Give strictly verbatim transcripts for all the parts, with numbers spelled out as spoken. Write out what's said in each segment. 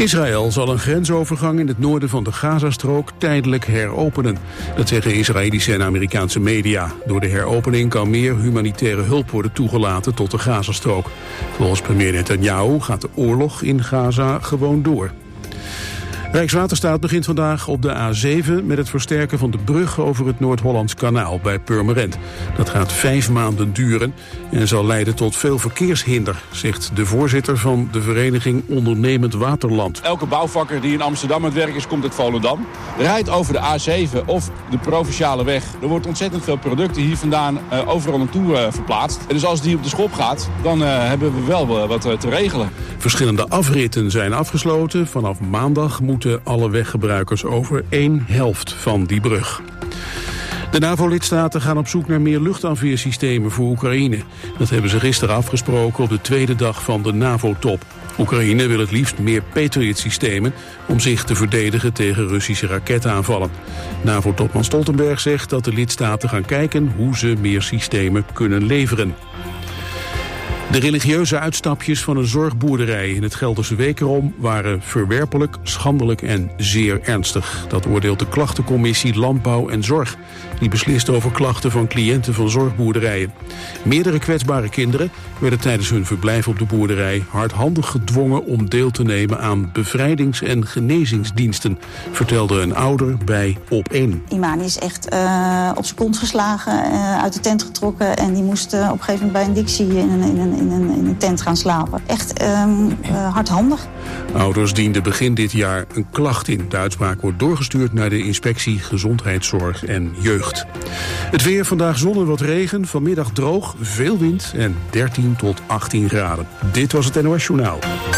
Israël zal een grensovergang in het noorden van de Gazastrook tijdelijk heropenen. Dat zeggen Israëlische en Amerikaanse media. Door de heropening kan meer humanitaire hulp worden toegelaten tot de Gazastrook. Volgens premier Netanyahu gaat de oorlog in Gaza gewoon door. Rijkswaterstaat begint vandaag op de A zeven met het versterken van de brug over het Noord-Hollands Kanaal bij Purmerend. Dat gaat vijf maanden duren en zal leiden tot veel verkeershinder, zegt de voorzitter van de vereniging Ondernemend Waterland. Elke bouwvakker die in Amsterdam aan het werk is, komt uit Volendam, rijdt over de A zeven of de provinciale weg. Er wordt ontzettend veel producten hier vandaan uh, overal naartoe uh, verplaatst. En dus als die op de schop gaat, dan uh, hebben we wel uh, wat uh, te regelen. Verschillende afritten zijn afgesloten. Vanaf maandag moeten alle weggebruikers over één helft van die brug. De NAVO-lidstaten gaan op zoek naar meer luchtafweersystemen voor Oekraïne. Dat hebben ze gisteren afgesproken op de tweede dag van de NAVO-top. Oekraïne wil het liefst meer Patriot-systemen om zich te verdedigen tegen Russische raketaanvallen. NAVO-topman Stoltenberg zegt dat de lidstaten gaan kijken hoe ze meer systemen kunnen leveren. De religieuze uitstapjes van een zorgboerderij in het Gelderse Wekerom waren verwerpelijk, schandelijk en zeer ernstig. Dat oordeelt de klachtencommissie Landbouw en Zorg. Die beslist over klachten van cliënten van zorgboerderijen. Meerdere kwetsbare kinderen werden tijdens hun verblijf op de boerderij hardhandig gedwongen om deel te nemen aan bevrijdings- en genezingsdiensten, vertelde een ouder bij Op één. Imani is echt uh, op zijn kont geslagen, uh, uit de tent getrokken en die moest uh, op een gegeven moment bij een dictie in een, in een, in een, in een tent gaan slapen. Echt um, uh, hardhandig. Ouders dienden begin dit jaar een klacht in. De uitspraak wordt doorgestuurd naar de Inspectie Gezondheidszorg en Jeugd. Het weer, vandaag zon en wat regen, vanmiddag droog, veel wind en dertien tot achttien graden. Dit was het N O S Journaal.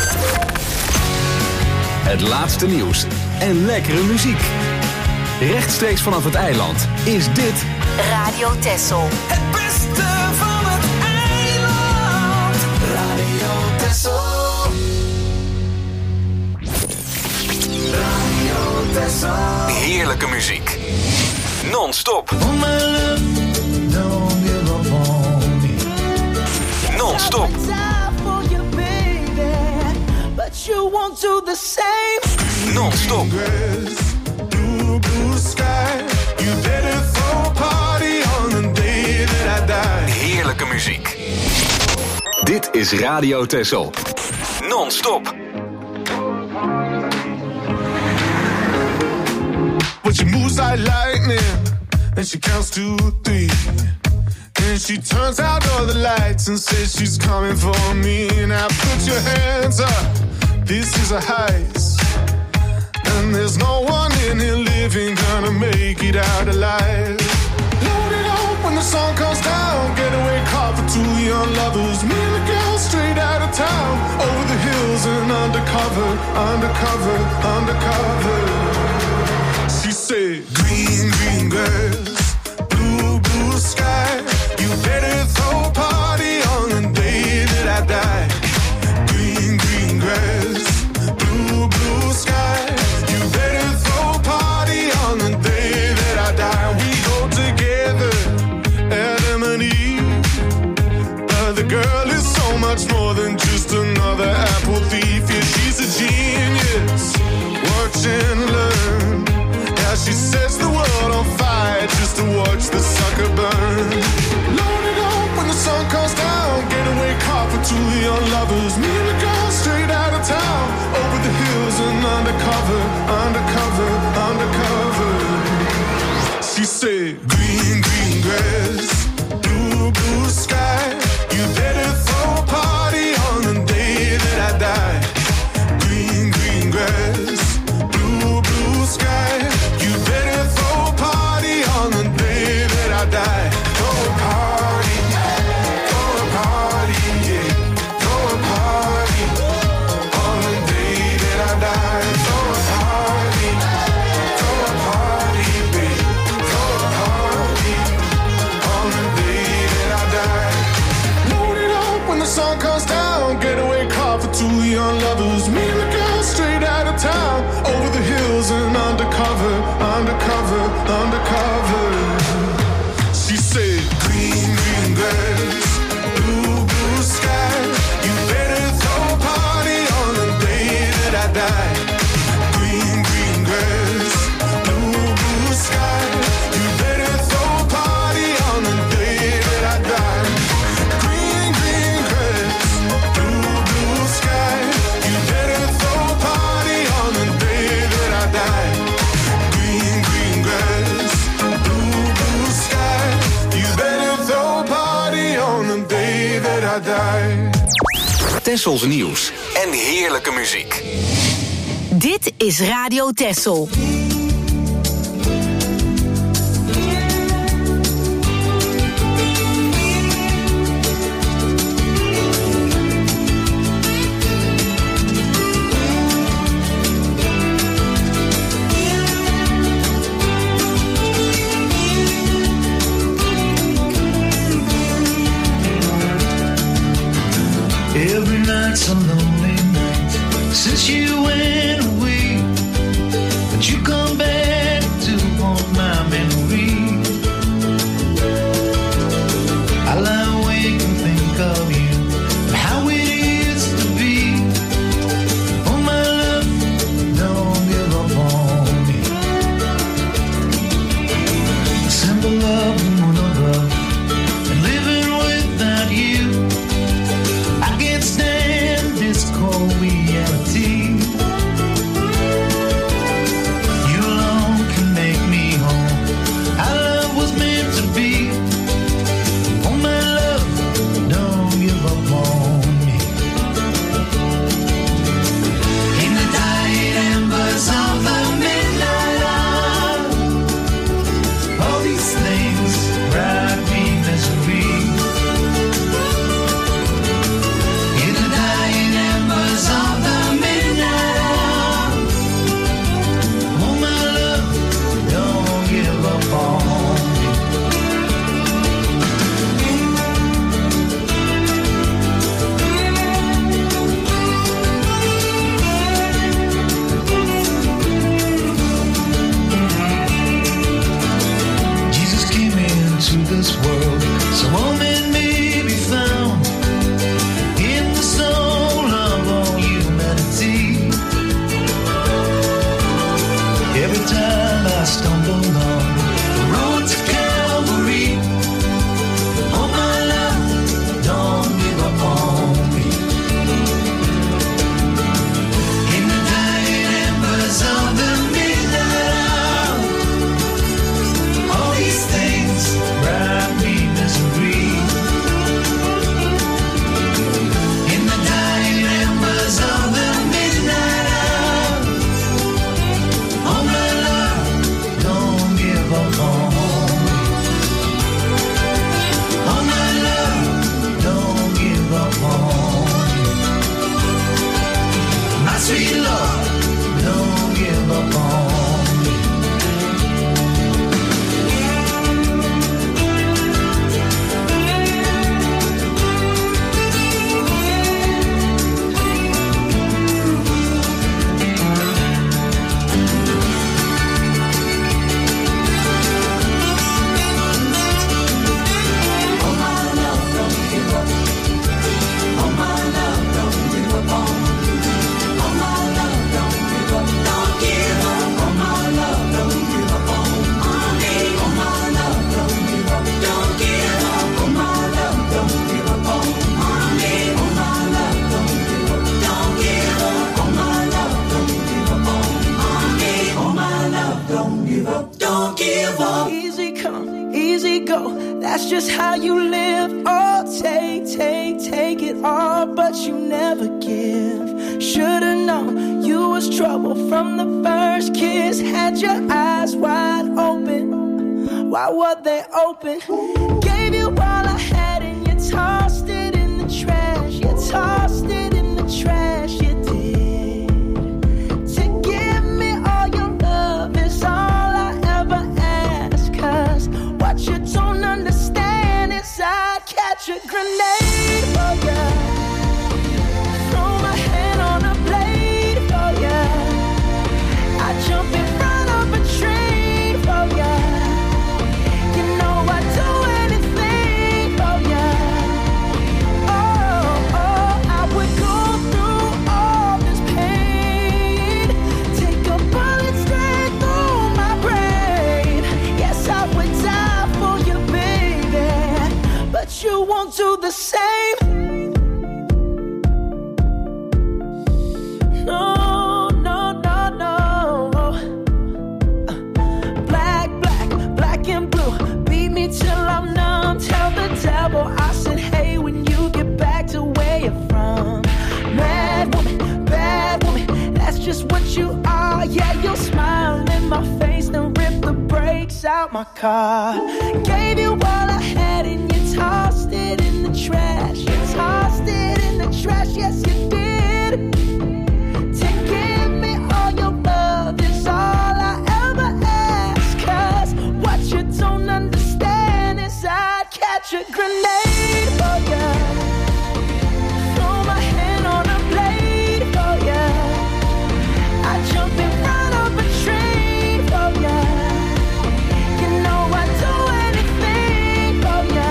Het laatste nieuws en lekkere muziek. Rechtstreeks vanaf het eiland is dit Radio Texel. Het beste van het eiland. Radio Texel. Radio Texel. Heerlijke muziek. Non-stop. Non-stop. Non-stop. Heerlijke muziek. Dit is Radio Texel. Non-stop. But she moves like lightning, and she counts to three. And she turns out all the lights and says she's coming for me. Now put your hands up, this is a heist. And there's no one in here living gonna make it out alive. Load it up when the sun comes down, getaway car for two young lovers. Me and the girl straight out of town, over the hills and undercover, undercover, undercover. She said, green, green girls, blue, blue sky. You better throw a party on the day that I die. Green, green grass, blue, blue sky. You better throw a party on the day that I die. We go together, Adam and Eve. But the girl is so much more than just another apple thief. Yeah, she's a genius. Watch and learn. Yeah, she sets the world on fire just to watch the sucker burn. Load it up when the sun comes down. Getaway car for two young lovers. Me and the girl straight out of town, over the hills and undercover, undercover, undercover. She said, green, green grass, blue, blue sky. You better throw a party on the day that I die. Green, green grass, blue, blue sky. You better throw a party on the day that I die. Throw a party, throw a party, yeah. Throw a party. die. Green, green grass, blue, blue sky. You better throw a party on the day that I die. Green, green grass, blue, blue sky. You better throw a party on the day that I die. Green, green grass, blue, blue sky. You better throw a party on the day that I die. Tessels nieuws en heerlijke muziek. Dit is Radio Tessel. Every night's a lonely night since you went away, but you come back to haunt my memory. I lie awake and think of you, and how it used to be. Oh my love, don't give up on me. Simple love and one of love, and living without you. I can't stand this cold reality. You alone can make me whole. Our love was meant to be. Oh my love, don't give up on me. In the dying embers of the midnight hour, all these things brought me misery. In the dying embers of the midnight hour, oh my love, don't give up on me. Jesus came into this world so all men may be found in the soul of all humanity. Every time I stumble on the road to Calvary, oh my love, don't give up on me. In the dying embers of the midnight hour, all these things brought me misery. In the dying embers of the midnight hour, oh my love, don't give up on me. Oh my love, don't give up on me. My sweet Lord, don't give up on me. Easy come, easy go. That's just how you live. Oh, take, take, take it all, but you never give. Should've known you was trouble from the first kiss. Had your eyes wide open. Why were they open? Gave you all I had and you tossed it in the trash. You tossed it in the trash. You did. To give me all your love is all I ever ask. 'Cause what you don't understand is I'd catch a grenade for ya. Throw my hand on a blade for ya. I'd jump in front of a train for ya. You know I'd do anything you are. Yeah, you'll smile in my face, then rip the brakes out my car. Gave you all I had and you tossed it in the trash. You tossed it in the trash, yes you did. To give me all your love is all I ever ask. Cause what you don't understand is I'd catch a grenade for ya. Throw my hand on a blade for ya. I'd jump in front of a train for ya. You know I'd do anything for ya.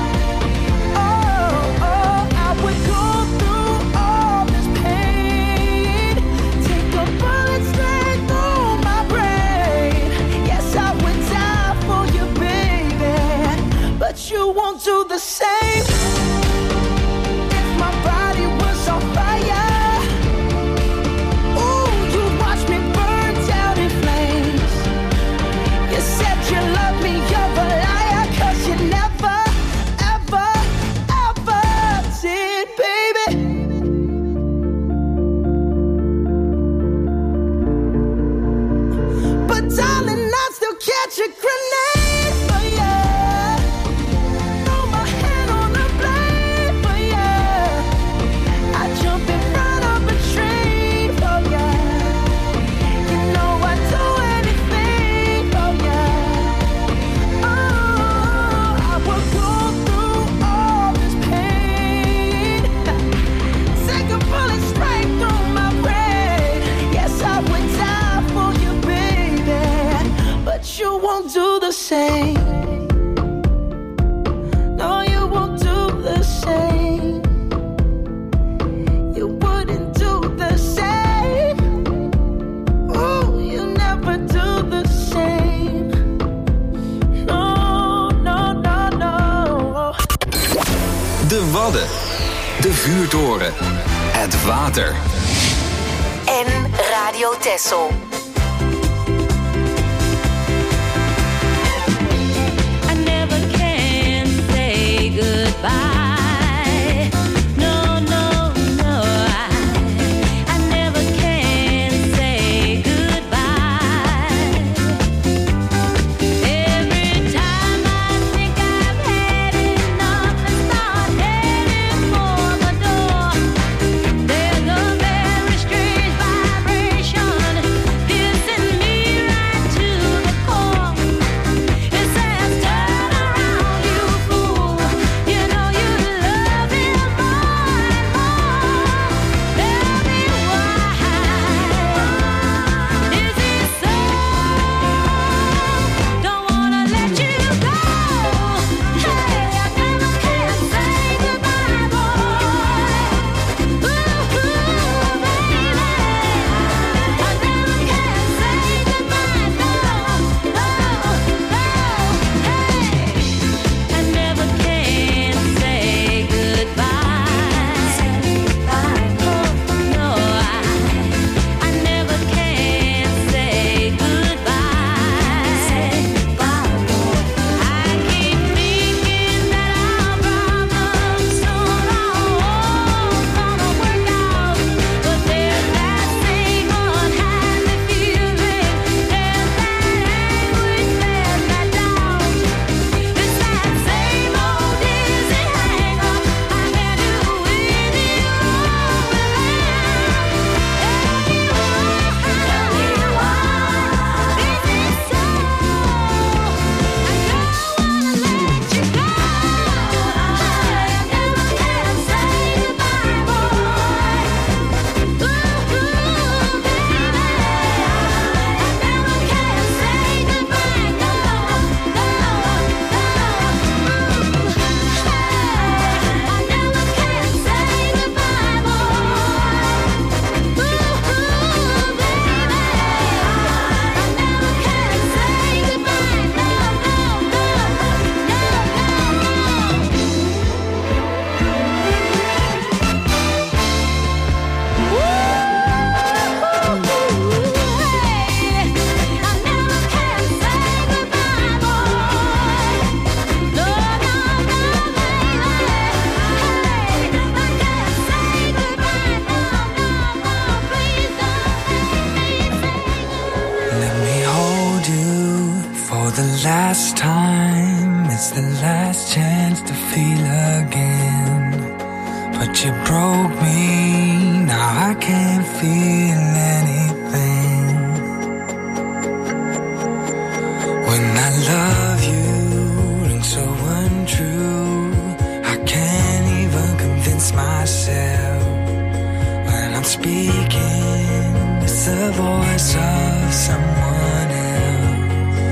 Oh, oh, I would go through all this pain. Take a bullet straight through my brain. Yes, I would die for you, baby. But you won't do the same. If my body was on fire, ooh, you watch me burn down in flames. You said you love me, you're a liar. Cause you never, ever, ever did, baby. But darling, I'd still catch a grenade for ya. Throw my hand on a blade for ya. I'd jump in front of a train for ya. You know I'd do anything for ya. Oh, I would go through all this pain. Take a bullet straight through my brain. Yes, I would die for you, baby. But you won't do the same. No, you won't do the same. You wouldn't do the same. Ooh, you never do the same. No, no, no, no. De Wadden. De vuurtoren. Het water. En Radio Texel. I never can say goodbye. No, no, no. I, I never can say goodbye. Every time I think I've had enough and start heading for the door, there's a very strange vibration last time, it's the last chance to feel again. But you broke me, now I can't feel anything. When I love you, and so untrue, I can't even convince myself. When I'm speaking, it's the voice of someone else.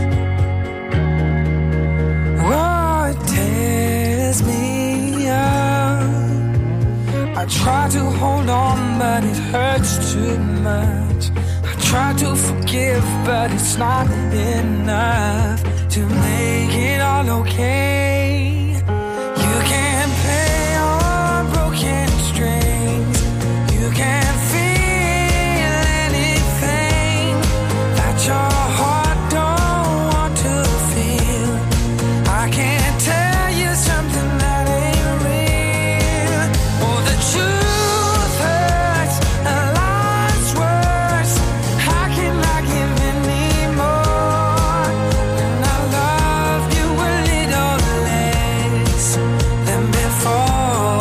Oh, it tears me up. I try to hold on, but it hurts too much. I try to forgive, but it's not enough to make it all okay. You can't play on broken strings. You can't feel anything that your heart don't want to feel. I can't tell you something that ain't real. Oh, the truth hurts, and life's worse. How can I give anymore when I love you a little less than before?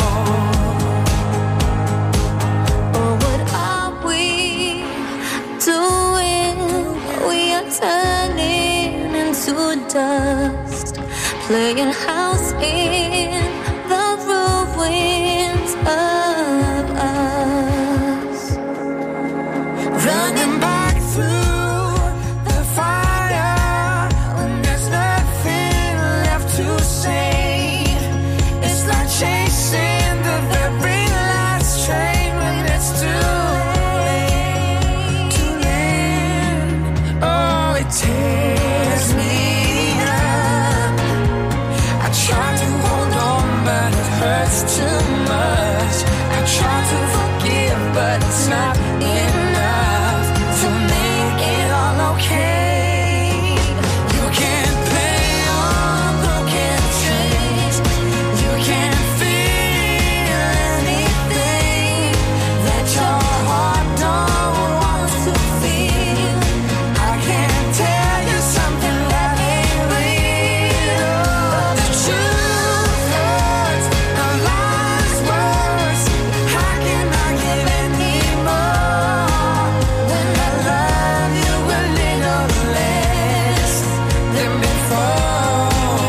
Or what are we doing? We are turning into dust, playing house in the ruins of us. Running back through the fire when there's nothing left to say. It's like chasing the very last train when it's too late, too late. Oh, it tears me up. I try to hold on, but it hurts too much. I try to forgive, but it's not enough to make it all okay. You can't play on broken strings. You can't feel anything that your heart don't want to feel. I can't tell you something that ain't real. The truth hurts, and life's worse. How can I give anymore when I love you a little less than before?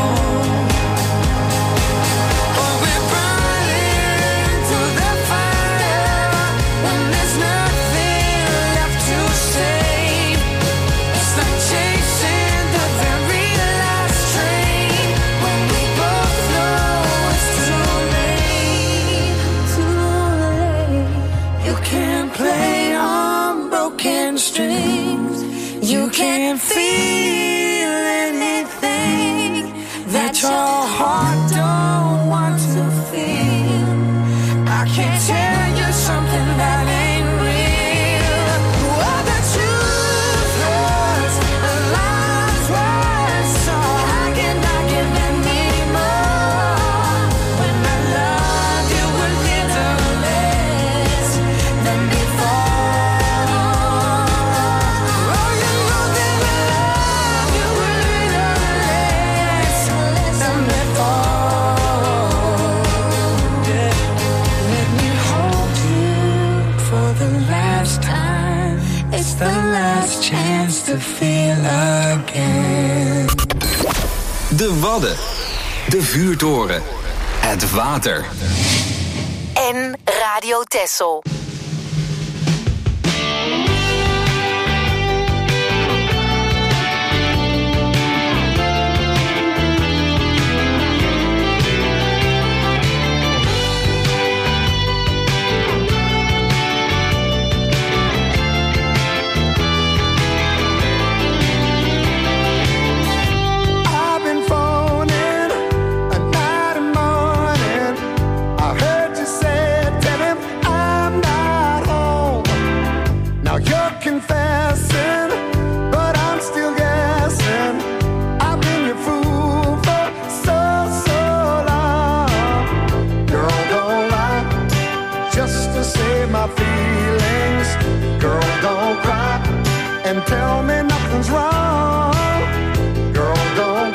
Oh, we're burning through the fire when there's nothing left to say. It's like chasing the very last train when we both know it's too late, too late. You can't play on broken strings. You can't feel anything that your heart don't want to feel. I can't tell you something that ain't real. Oh, the truth hurts, and life's worse. So how can I give anymore when I love you a little less than before? Oh, you know that I love you a little less than before. Yeah. Let me hold you for the last time. It's the last chance to feel again. De Wadden. De vuurtoren. Het water. En Radio Texel. I've been phoning a night and morning. I heard you say, tell him I'm not home. Now you're confessing, but I'm still guessing. I've been your fool for so, so long. Girl, don't lie, just to save my feelings. Girl, don't cry and tell me nothing's wrong. Girl, don't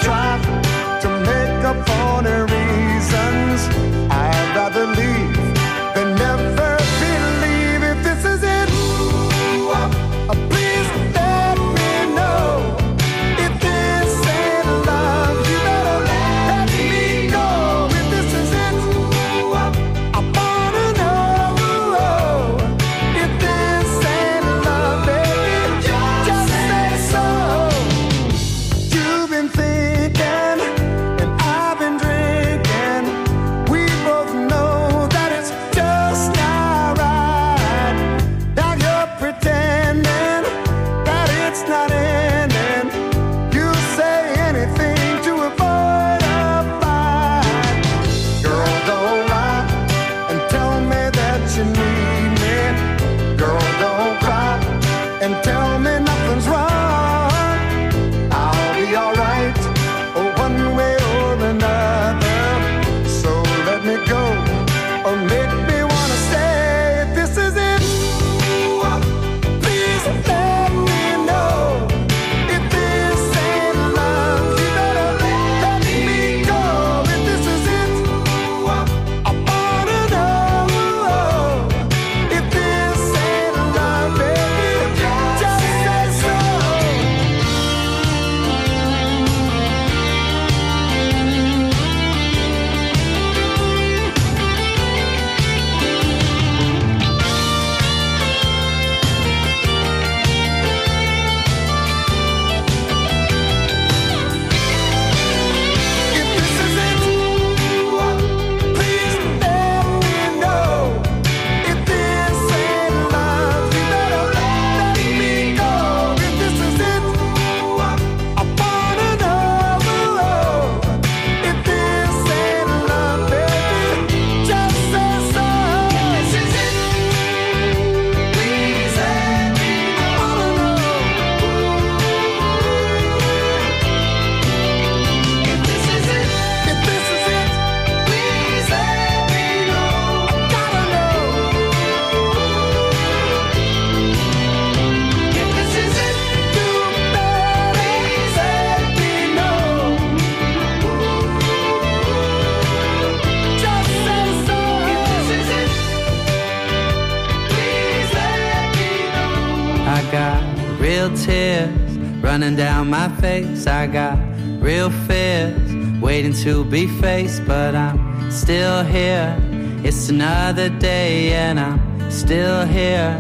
I got real tears running down my face. I got real fears waiting to be faced, but I'm still here. It's another day and I'm still here.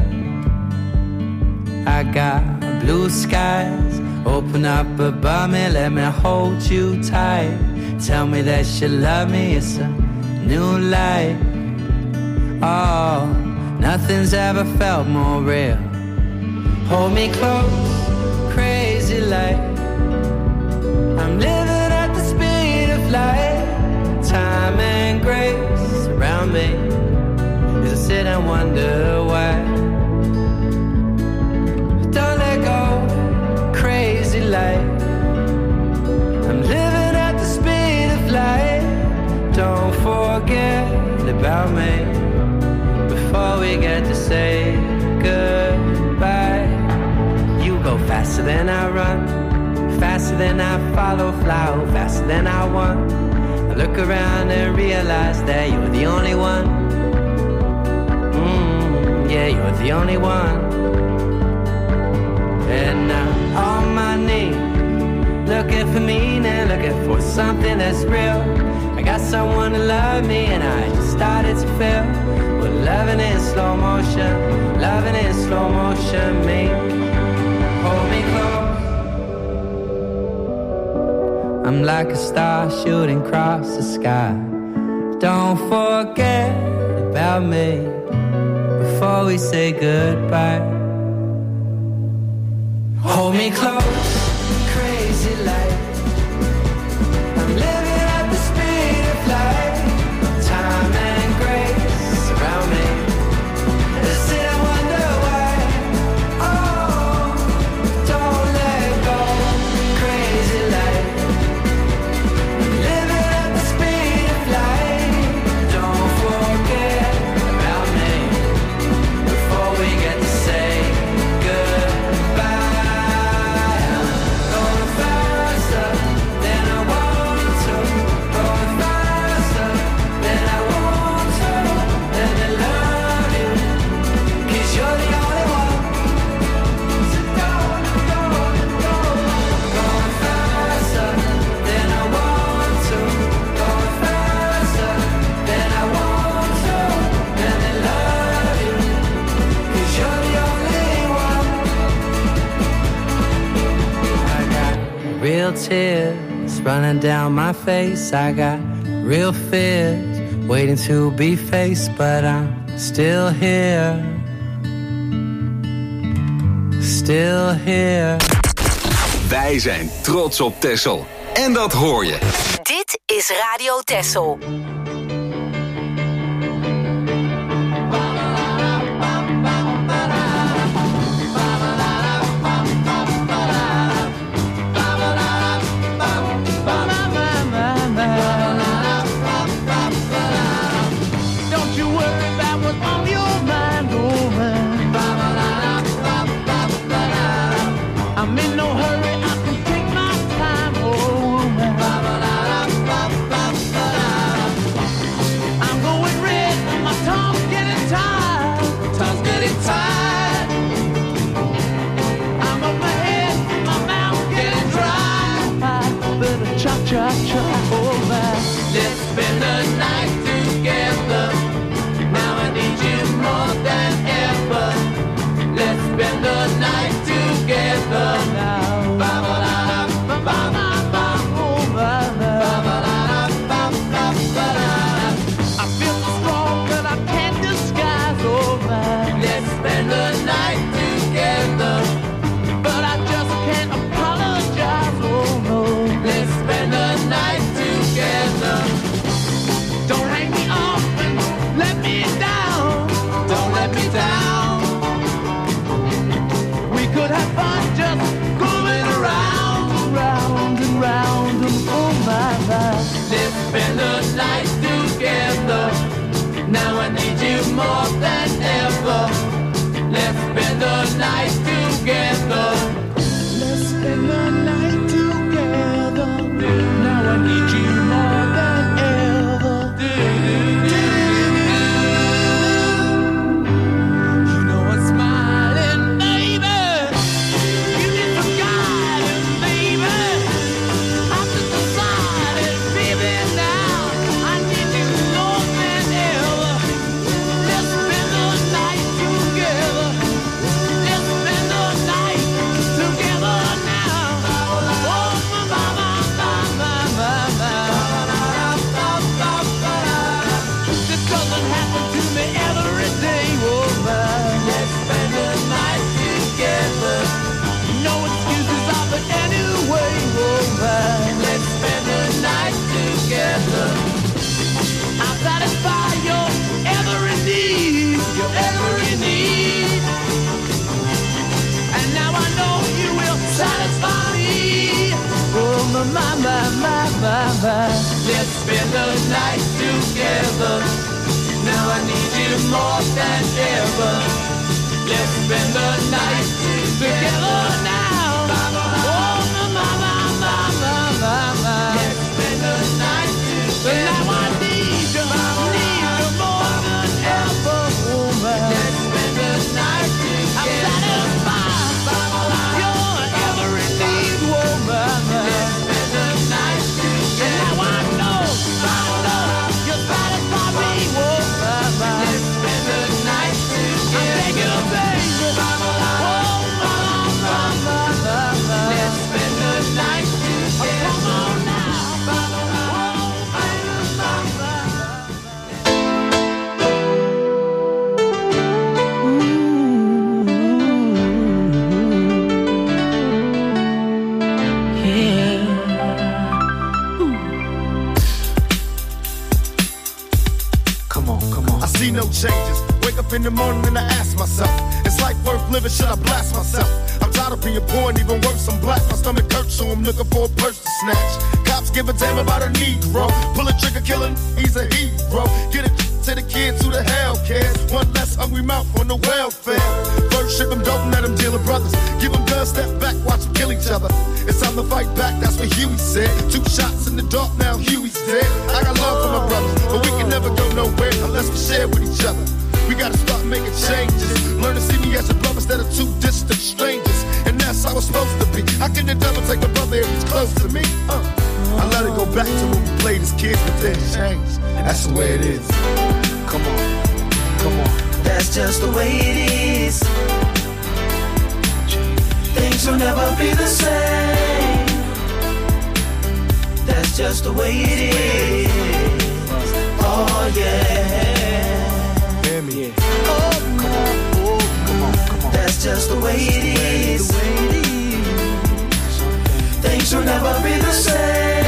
I got blue skies open up above me, let me hold you tight. Tell me that you love me, it's a new light. Oh, nothing's ever felt more real. Hold me close, crazy like I'm living at the speed of light. Time and grace around me as I sit and wonder why. Don't let go, crazy like I'm living at the speed of light. Don't forget about me before we get to say goodbye. You go faster than I run, faster than I follow, fly faster than I want. I look around and realize that you're the only one. Mm, yeah, you're the only one. And now on my knees, looking for meaning, looking for something that's real. I got someone to love me and I just started to feel. Well, loving in slow motion, loving in slow motion, me. Hold me close. I'm like a star shooting across the sky. Don't forget about me before we say goodbye. Hold me close, crazy like I'm living at the speed of light. Time and grace around me. I sit and wonder why. Oh, don't let go, crazy like I'm living at the speed of light. Don't forget about me before we get to say goodbye. Real tears running down my face. I got real fears waiting to be faced, but I'm still here. Still here. Wij zijn trots op Texel. En dat hoor je. Dit is Radio Texel. I'm in no hurry, I can take my time, oh man. I'm going red and my tongue's getting tired. Tongue's getting tired. I'm on my head, my mouth's getting dry. Better cha-cha-cha, oh man. Let's spend the night together. Now I need you more than ever. Let's spend the night together. Let's spend the night together. Now I need you more than ever. Let's spend the night together now. Oh, mama, mama, mama, mama. Let's spend the night together. Now I need you, need you more than ever, woman. Let's spend the night together. I'm satisfied. You're every need, woman. Let's spend the night together. Now I know, I know you satisfy me, woman. Let's spend the night together. I'm taking a baby. Oh, mama, mama, mama. Let's spend the night together. Oh, come on now. Oh, baby, mama. Come on, come on. I see no changes. Wake up in the morning and I ask myself, is life worth living? Should I blast myself? I'm tired of being poor and even worse, I'm black. My stomach hurts, so I'm looking for a purse to snatch. Cops give a damn about a Negro. Pull a trigger, killing, he's a hero. Get it to the kids who the hell cares. One less hungry mouth on the welfare. First ship them dope and let them deal with brothers. Give them guns, step back, watch them kill each other. It's time to fight back, that's what Huey said. Two shots in the dark, now Huey's dead. I got love for my brothers, but we can never go nowhere unless we share with each other. We gotta start making changes. Learn to see me as a brother instead of two distant strangers. And that's how it's supposed to be. How can the devil take a brother if he's close to me? Uh. I let it go back to when we played as kids, but then it changed. That's the way it is. Come on, come on. That's just the way it is. Things will never be the same. That's just the way it is. Oh yeah. Hear me? Oh, come on. Oh, come on, come on. That's just the way it is. Things will never be the same.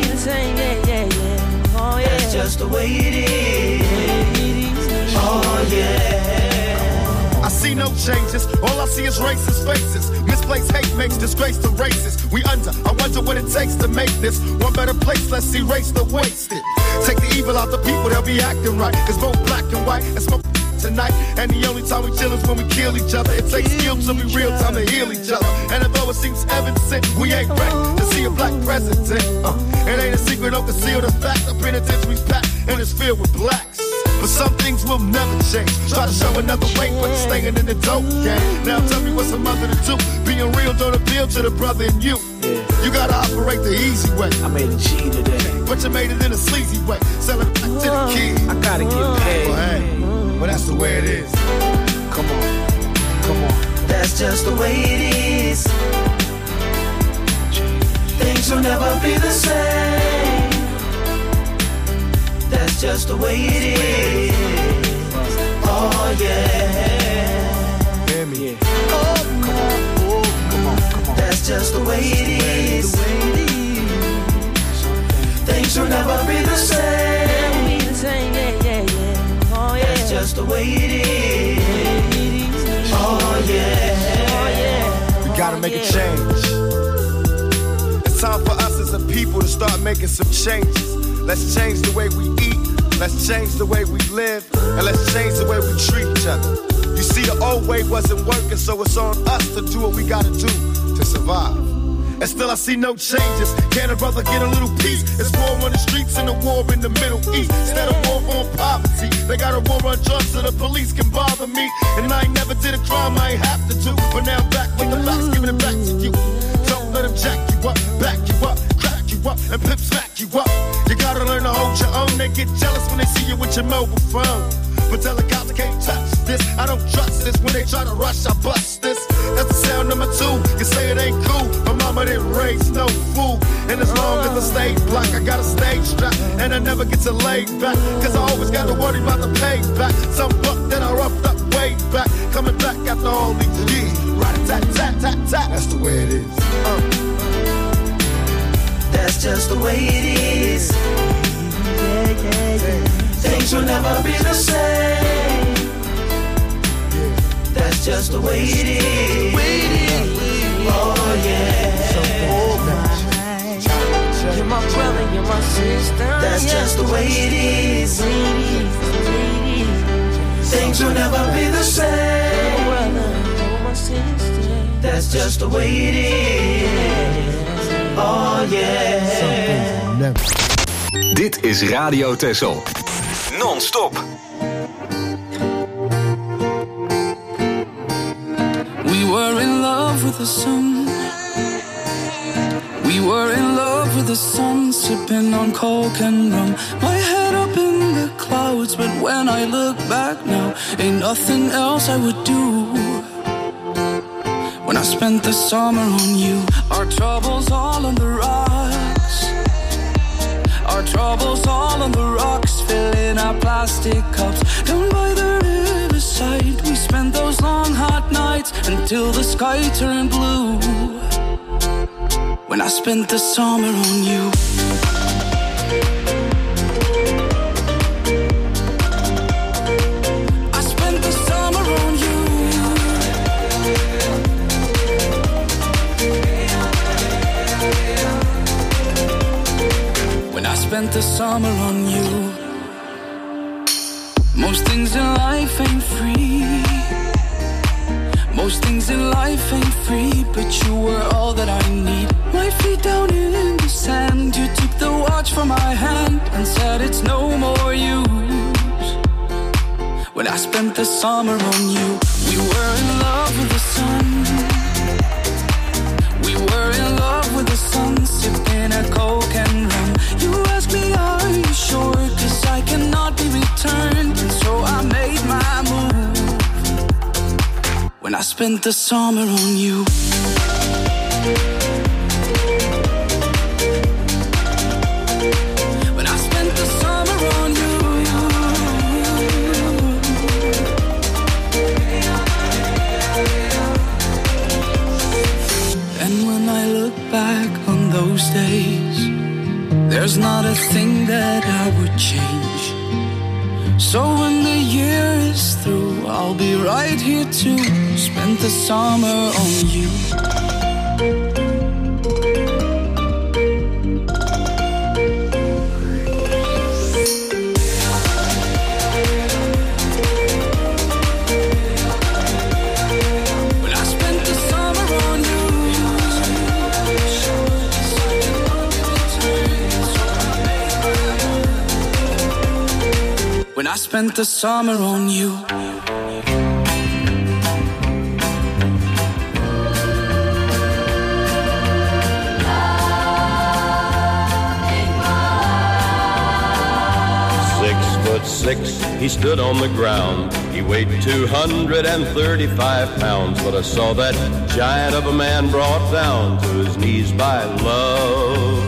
That's just the way it is. Oh yeah. I see no changes, all I see is racist faces. Misplaced hate makes disgrace to races. We under, I wonder what it takes to make this one better place. Let's erase the wasted. Take the evil out the people, they'll be acting right. It's both black and white and smoke tonight. And the only time we chill is when we kill each other. It takes skill to be real time to heal each other. And although it seems evident, we ain't ready to see a black president. Uh, it ain't a secret, don't conceal the fact. The penitentiary's packed and it's filled with blacks. But some things will never change. Try to show another way, but you're staying in the dope game. Now tell me what's a mother to do. Being real don't appeal to the brother in you. Yeah. You gotta operate the easy way. I made a G today. But you made it in a sleazy way. Sell it back to the kid. I gotta get paid. Well, hey, well, that's the way it is. Come on, come on. That's just the way it is. Things will never be the same. That's just the way it is. Oh yeah. Hear me? Oh, come on. Oh, come on, come on. That's just the way it is. Things will never be the same. That's just the way it is. Oh yeah. We gotta make a change. It's time for us as a people to start making some changes. Let's change the way we eat. Let's change the way we live. And let's change the way we treat each other. You see, the old way wasn't working, so it's on us to do what we gotta do to survive. And still I see no changes. Can a brother get a little peace? It's war on the streets and a war in the Middle East. Instead of war on poverty, they got a war on drugs so the police can bother me. And I ain't never did a crime I ain't have to do. But now I'm back with the facts, giving it back to you. Don't let them jack you up, back you up, crack you up, and pimp smack you up. You gotta learn to hold your own. They get jealous when they see you with your mobile phone. But tell the cops I can't touch this. I don't trust this. When they try to rush, I bust this. That's the sound number two. You say it ain't cool. My mama didn't raise no fool. And as long as I stay black, I got a stage strap. And I never get to lay back. Cause I always gotta worry about the payback. Some buck that I roughed up way back. Coming back after all these years. Rat-a-tat-tat-tat-tat. That's the way it is. Uh. That's just the way it is. Yeah, yeah, yeah. Things will never be the same. That's just the way it is. Oh yeah. You're my brother, you're my the way it is. Things will never be the same. That's just the way it is. Oh yeah. Dit is Radio Texel. Non-stop. We were in love with the sun. We were in love with the sun, sipping on coke and rum. My head up in the clouds, but when I look back now, ain't nothing else I would do. When I spent the summer on you, our troubles all on the rocks. Our troubles all on the rocks, filling our plastic cups. Down by the riverside, we spent those long hot nights until the sky turned blue. When I spent the summer on you. I spent the summer on you. When I spent the summer on you. Most things in life ain't free. Most things in life ain't free, but you were all that I need. My feet down in the sand, you took the watch from my hand and said it's no more use. When I spent the summer on you, we were in love with the sun. We were in love with the sun, sipping a coke and rum. You asked me, are you sure? Cause I cannot be returned, and so I made my move. When I spent the summer on you. When I spent the summer on you. And when I look back on those days, there's not a thing that I would change. So when the year is through, I'll be right here to spend the summer on you. When I spent the summer on you. When I spent the summer on you. Six foot six, he stood on the ground. He weighed two hundred thirty-five pounds, but I saw that giant of a man brought down to his knees by love.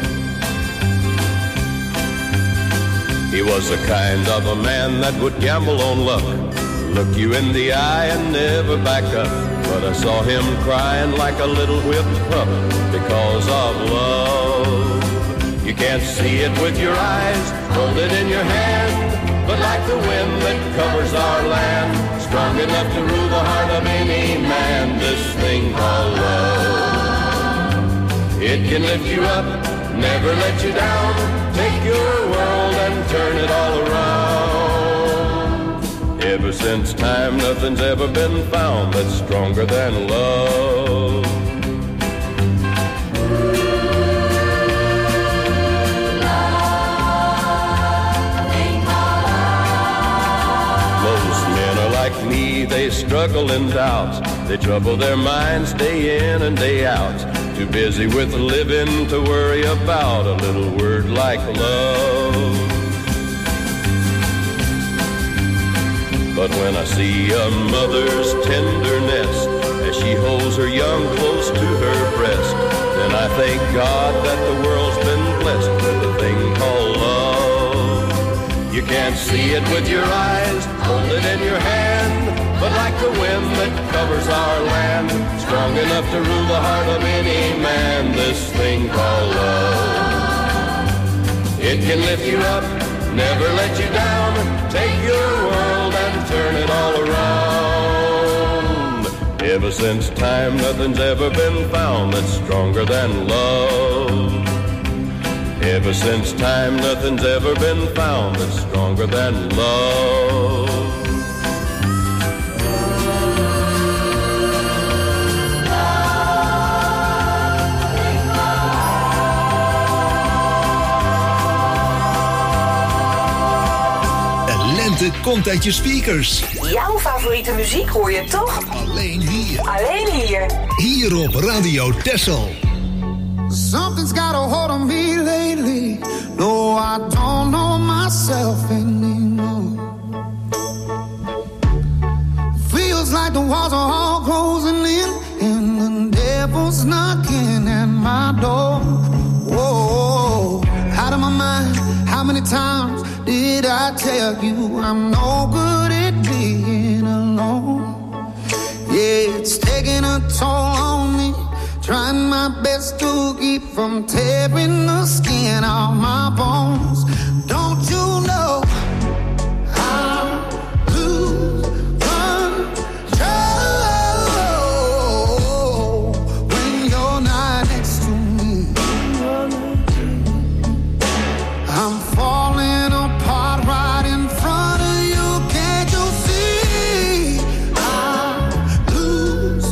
He was the kind of a man that would gamble on luck, look you in the eye and never back up. But I saw him crying like a little whipped pup because of love. You can't see it with your eyes, hold it in your hand, but like the wind that covers our land, strong enough to rule the heart of any man, this thing called love. It can lift you up, never let you down, take your world and turn it all around. Ever since time, nothing's ever been found that's stronger than love. Most men are like me, they struggle in doubt, they trouble their minds day in and day out. Too busy with living to worry about a little word like love. But when I see a mother's tenderness as she holds her young close to her breast, then I thank God that the world's been blessed with a thing called love. You can't see it with your eyes, hold it in your hand, but like the wind that covers our land, strong enough to rule the heart of any man, this thing called love. It can lift you up, never let you down, take your world and turn it all around. Ever since time, nothing's ever been found that's stronger than love. Ever since time, nothing's ever been found that's stronger than love. Lente komt uit je speakers. Jouw favoriete muziek hoor je toch? Alleen hier. Alleen hier. Hier op Radio Texel. Something's got a hold on me lately. No, I don't know myself anymore. Feels like the walls are all closing in, and the devil's knocking at my door. Whoa, out of my mind. How many times did I tell you I'm no good at being alone? Yeah, it's taking a toll on me. Trying my best to keep from tearing the skin off my bones. Don't you know I lose control when you're not next to me? I'm falling apart right in front of you. Can't you see? I lose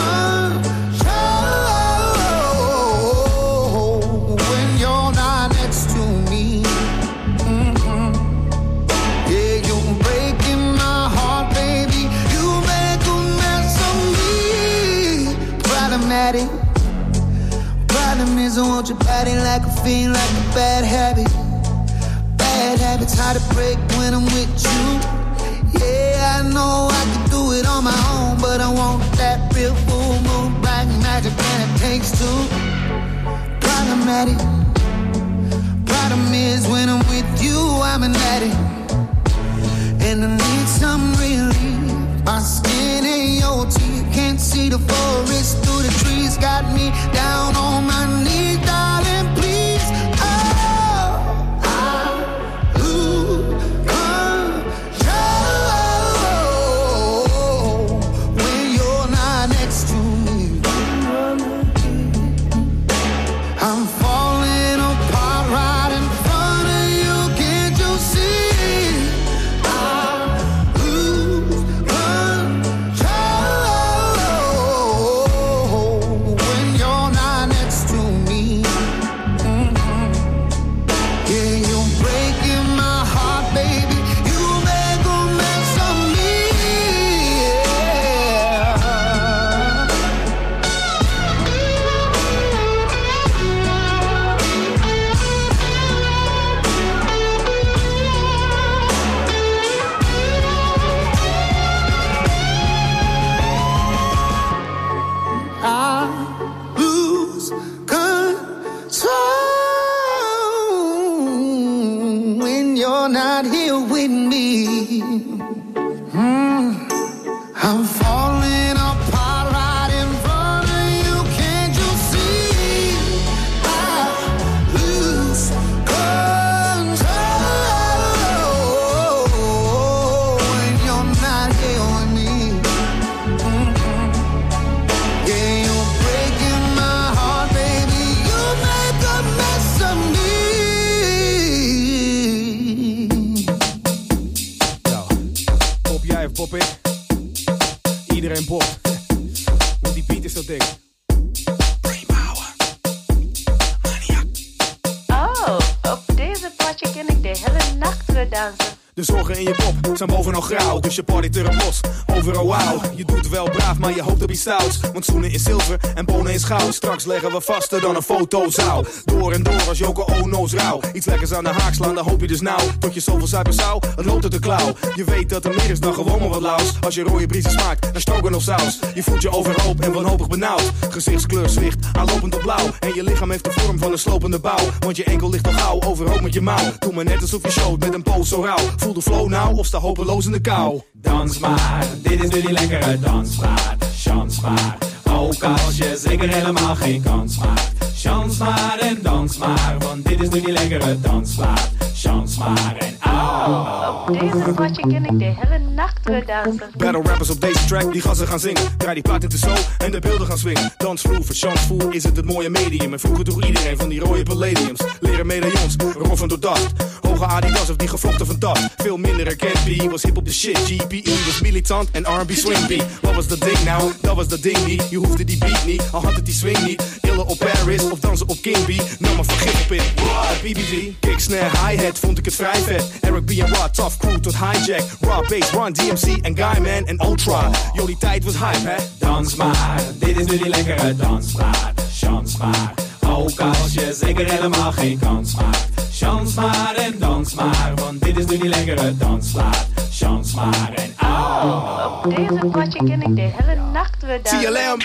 control when you're not next to me. Mm-hmm. Yeah, you're breaking my heart, baby. You make a mess of me. Problematic. Problem is I want your body like a fiend, like a bad habit. Bad habits hard to break when I'm with you. Yeah, I know I can do it on my own, but I want that real full moon, black magic, and it takes two. Problematic. Problem is when I'm with you, I'm an addict, and I need some relief. My skin ain't your teeth, can't see the forest through the trees. Got me down on my knees, darling, please. Oh, I lose control when you're not next to me. I'm falling apart right in front of you. Can't you see? I lose control when you're not next to me. Mhm. Yeah, you're breaking my heart, baby. You make a mess of me. I lose control when you're not here with me. Mm. I'm falling apart right in front of you. Can't you see? I lose control when you're not here with me. Mhm. Yeah, you're breaking my heart, baby. You make a mess of me. Ja, pop jij of pop ik? Iedereen popt. Want die beat is zo dik. Oh, op deze potje ken ik de hele nacht weer dansen. De zorgen in je pop zijn bovenal grauw, dus je partyt er op los. Overal wauw, je doet wel braaf, maar je hoopt op iets stouts. Want schoenen is zilver en bonen is goud. Straks leggen we vaster dan een fotozaal. Door en door als Joko Ono's rauw. Iets lekkers aan de haak slaan, dan hoop je dus nou. Tot je zoveel zuipen zou, het loopt uit de klauw. Je weet dat er meer is dan gewoon maar wat laus. Als je rode briezen smaakt, dan stroken of saus. Je voelt je overhoop en wanhopig benauwd. Gezichtskleur zwicht, aanlopend op blauw. En je lichaam heeft de vorm van een slopende bouw. Want je enkel ligt al gauw, overhoop met je mouw. Doe maar net alsof je showt met een pose zo rauw. Voel de flow nou of sta hopeloos in de kou. Dans maar, dit is nu die lekkere dansmaat. Chans maar, ook als je zeker helemaal geen kans maakt. Chans maar en dans maar, want dit is nu die lekkere dansmaat. Chans maar en Oh, op deze potje ken ik de hele nacht weer dansen. Battle rappers op deze track, die gassen gaan zingen. Draai die plaat in de show en de beelden gaan swingen. Dansvloer, voor chansvoer is het het mooie medium. En vroeger droeg iedereen van die rode palladiums. Leren medaillons, roffen door dust. Hoge Adidas of die gevlochten van dust. Veel minder herkend, B was hip op de shit. G P E was militant en R and B swing beat. Wat was dat ding nou? Dat was dat ding niet. Je hoefde die beat niet, al had het die swing niet. Illen op Paris of dansen op King B. Nam maar vergif op in. B B V, kick, snare, hi-hat, vond ik het vrij vet. Eric B en Rod, tough crew tot hijack. Raw bass, Run, D M C en Guyman en Ultra. Yo, die tijd was hype, hè? Dans maar, dit is nu die lekkere dansplaat. Chans maar, ook als je zeker helemaal geen kans maakt. Chans maar en dans maar, want dit is nu die lekkere dansplaat. Chans maar en Oh, op deze potje ken ik de hele nacht weer dansen. T L M.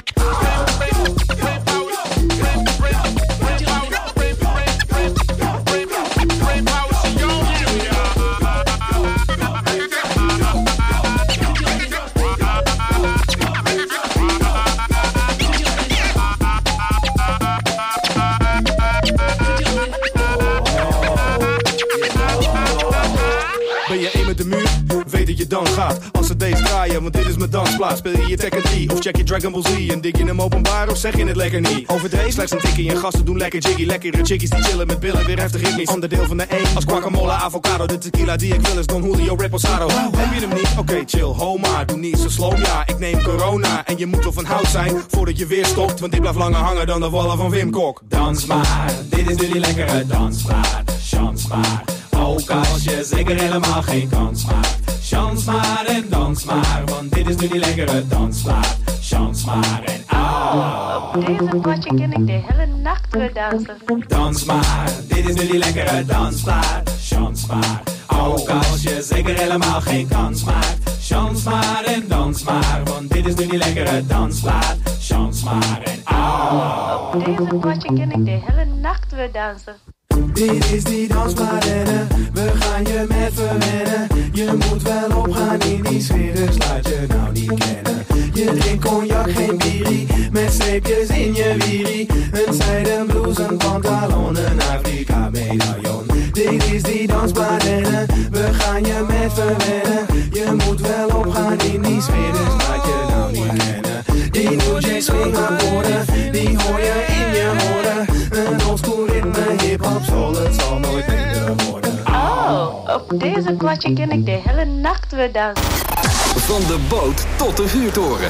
Ben je één met de muur? Weet dat je dan gaat. Als ze deze draaien, want dit is mijn dansplaats. Speel je je Tekken drie of check je Dragon Ball Z? En dik je hem openbaar of zeg je het lekker niet? Overdreven, slechts een tikkie en gasten doen lekker jiggy. Lekkere chickies die chillen met billen, weer heftig ritmisch. Ander deel van de één, als guacamole, avocado. De tequila die ik wil is Don Julio Reposado. Heb je hem niet? Oké, okay, chill, ho maar. Doe niet zo slow, ja. Ik neem corona en je moet wel van hout zijn voordat je weer stopt. Want dit blijft langer hangen dan de wallen van Wim Kok. dans maar, dit is nu die lekkere dansplaat. Chans maar, ook als je zeker helemaal geen kans maakt. Chans maar en dans maar, want dit is nu die lekkere dansplaat. Chans maar en Oh, op deze potje ken ik de hele nacht weer dansen. dans maar, dit is nu die lekkere dansplaat. Chans maar, ook als je zeker helemaal geen kans maakt. Chans maar en dans maar, want dit is nu die lekkere dansplaat. Chans maar en Oh, op deze potje ken ik de hele nacht weer dansen. Dit is die dansplaat-rennen, we gaan je met verwennen. Je moet wel opgaan in die sfeer, dus laat je nou niet kennen. Je drinkt cognac, geen bierie, met streepjes in je wierie. Een zijden blouse, een pantalon, een Afrika medaillon. Dit is die dansplaat-rennen, we gaan je met verwennen. Je moet wel opgaan in die sfeer, dus laat je nou niet kennen. Die New J swing akkoorden, die hoor je in je woorden. Een oldschool ritme, hip-hop, soul, het zal nooit minder worden. Oh, op deze potje ken ik de hele nacht weer dansen. Van de boot tot de vuurtoren.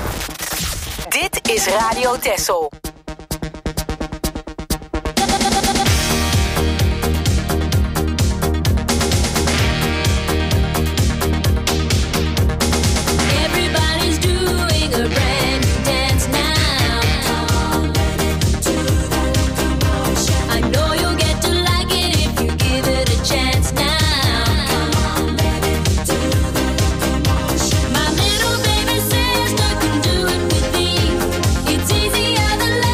Dit is Radio Texel. Everybody's doing a brand new dance now. I know you'll get to like it if you give it a chance now. My little baby sister can do it with me. It's easier than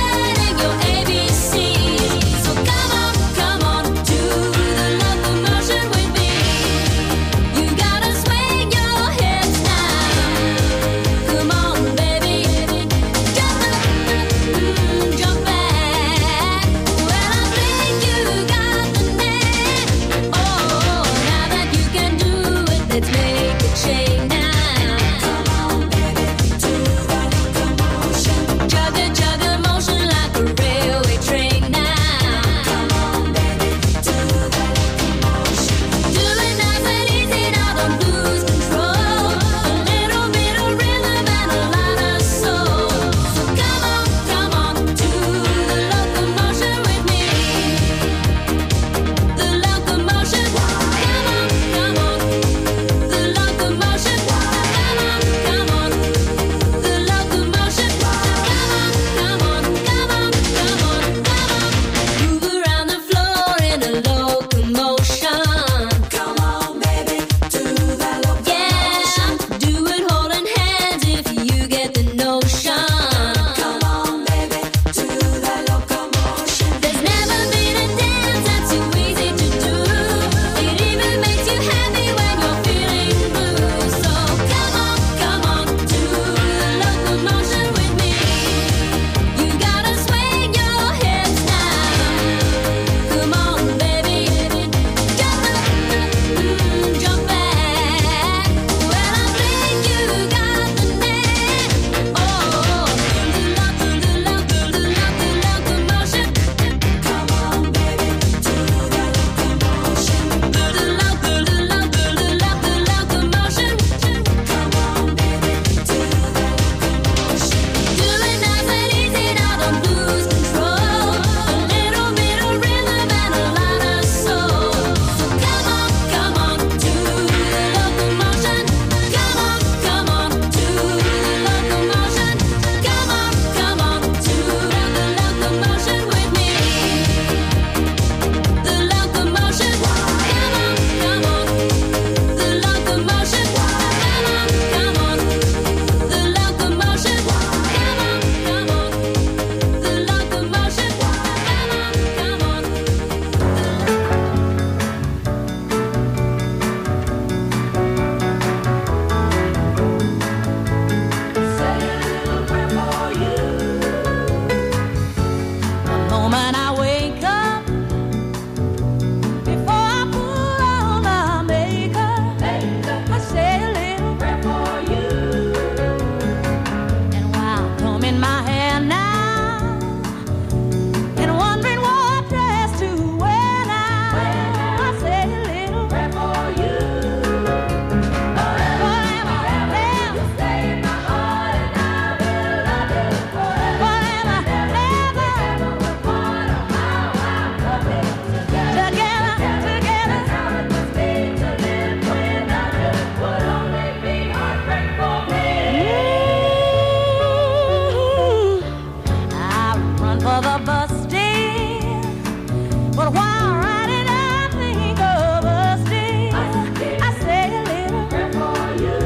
run for the bus stand. But while riding, I think of us still. I say a little prayer for you.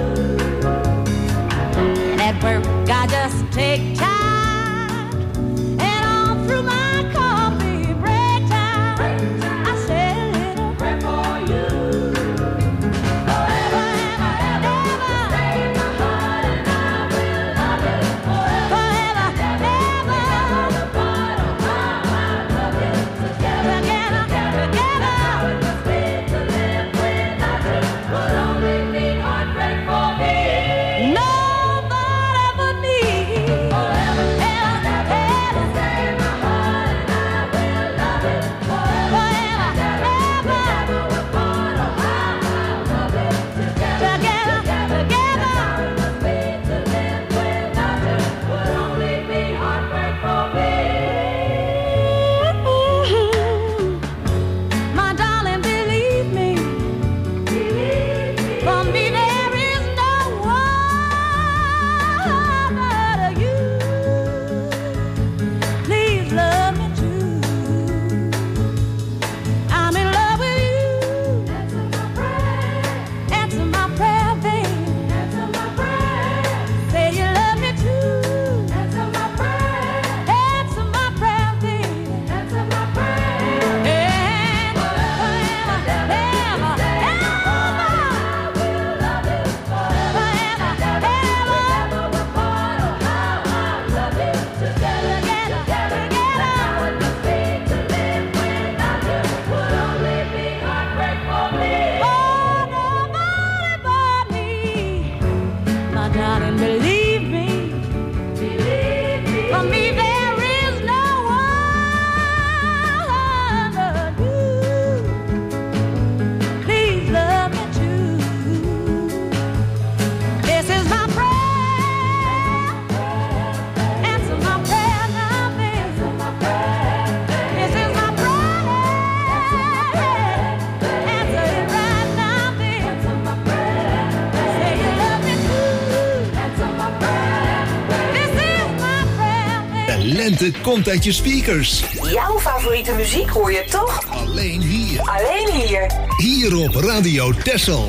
And at work, I just take time, and all through my coffee break time, I say a little prayer for you. Forever and ever, stay in my heart, and I will love you forever and ever. The part of my heart, love you together, together, together. It must be to live without you would only be heartbreak for me. Nobody but me. Forever and ever, stay in my heart, and I will love you forever and ever. The part of my heart, love you together, together, together. It must be to live without you would only be heartbreak for me. My darling, believe me, for me there is no one but you. Please love me too. I'm in love with you. Answer my prayer, baby. Answer my prayer. Say you love me too. Answer my prayer. Answer my prayer, baby. Answer my prayer. And forever, ever, ever, ever, I will love you forever and ever. The part of my heart, love you together, together, together. It must be to live without you would only be heartbreak for me. Oh, nobody but me. My darling, believe me. Believe me. For me there is no one but you. Please love me too. This is my prayer. Answer my prayer now, baby. This is my prayer. Answer it right now, baby. Say you love me too. Answer my prayer. This is my prayer, baby. De lente komt uit je speakers. Jouw favoriete muziek hoor je toch? Alleen hier. Alleen hier. Hier op Radio Texel.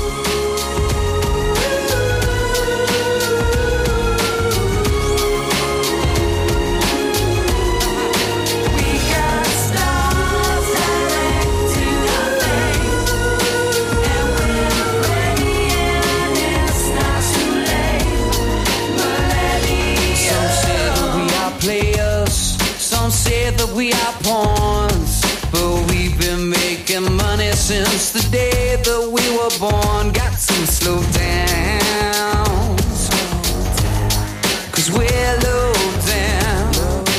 Some say that we are players, some say that we are pawns, but we've been making money since the day that we were born. Got to slow down, cause we're low down.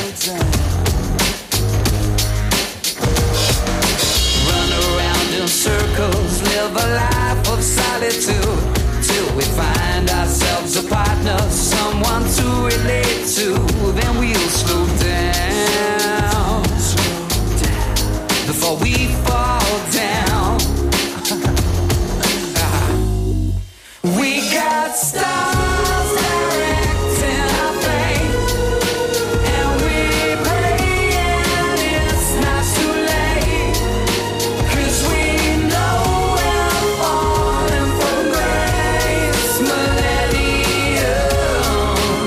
Run around in circles, live a life of solitude, till we find ourselves a partner, someone to relate to. Then we'll slow down before we fall down. We got stars directing our fate, and we praying it's not too late, 'cause we know we're falling from grace. Millennium,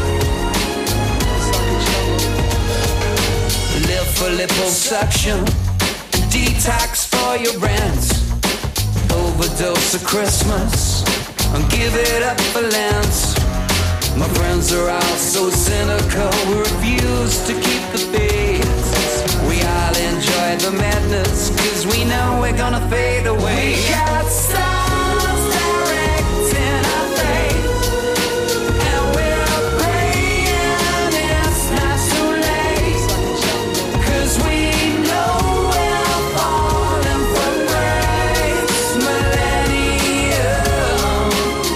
live for liposuction, detox for your rent, overdose of Christmas, and give it up for Lent. My friends are all so cynical, we refuse to keep the faith. We all enjoy the madness, 'cause we know we're gonna fade away. We got stars directing our fate, and we're praying it's not too late, 'cause we know we're falling from grace. Millennium,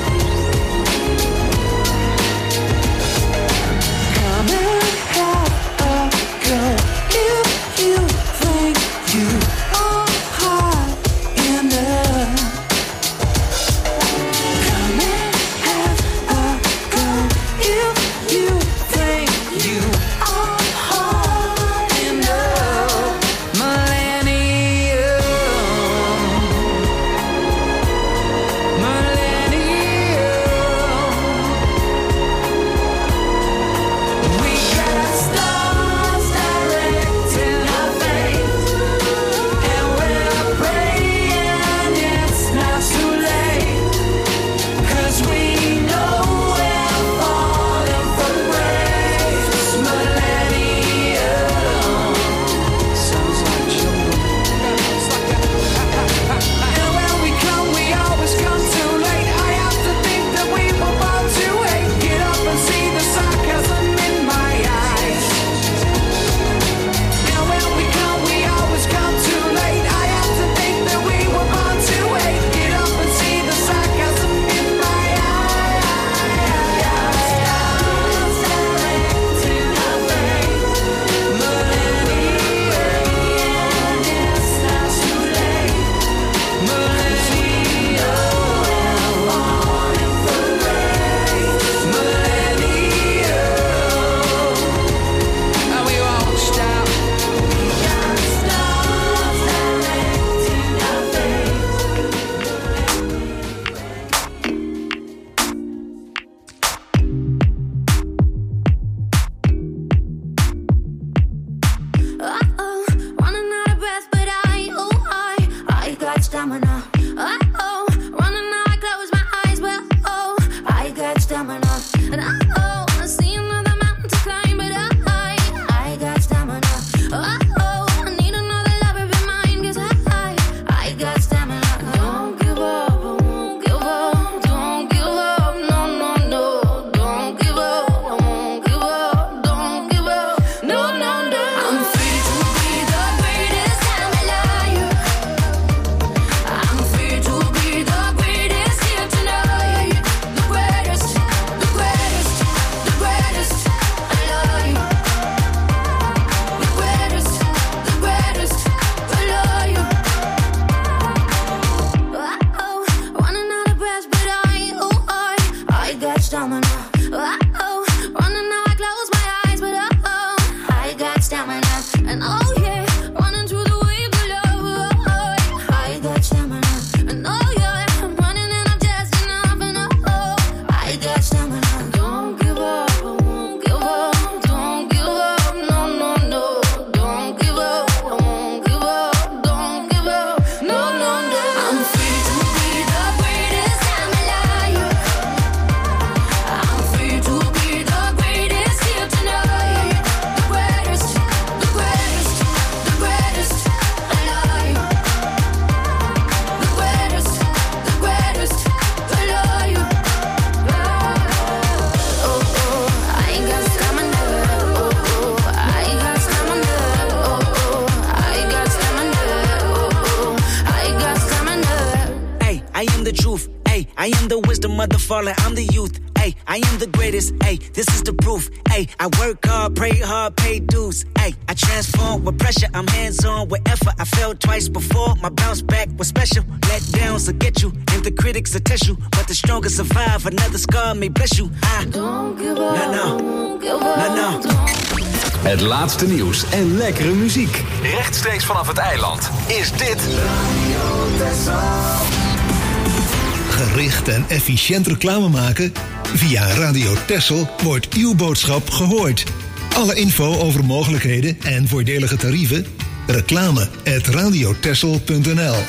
come and have a go if you think you are hot And oh yeah, running through the wave of love. I got stamina. And oh yeah, I'm running and I'm just enough. And oh, I got stamina. Don't give up, I won't give up. Don't give up, no, no, no. Don't give up, I won't give up. Don't give up, no, no, no. I'm free to be the greatest time alive. I'm free to be the greatest here tonight. The greatest, the greatest, the greatest alive. The greatest, the greatest alive. Oh, oh, I ain't got stamina. Oh, oh, I ain't got stamina. Oh, oh, I got stamina. Oh, oh, I got stamina. Hey, I am the truth. Hey, I am the wisdom of the fallen. I'm the youth. Hey, I am the greatest. Hey, this is the proof. Hey, I work hard, pray hard, pay dues. Hey, I transform with pressure. I'm hands on with effort. I failed twice before. My bounce back was special. Let downs will get you, and the critics will test you. But the strongest survive. Another scar may bless you. I don't give up. No, no. Don't give up. No, no. Het laatste nieuws en lekkere muziek. Rechtstreeks vanaf het eiland is dit... Gericht en efficiënt reclame maken? Via Radio Texel wordt uw boodschap gehoord. Alle info over mogelijkheden en voordelige tarieven? Reclame at radiotexel punt n l.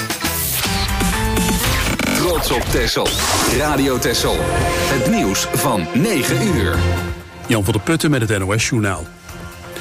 Trots op Texel. Radio Texel. Het nieuws van negen uur. Jan van der Putten met het N O S Journaal.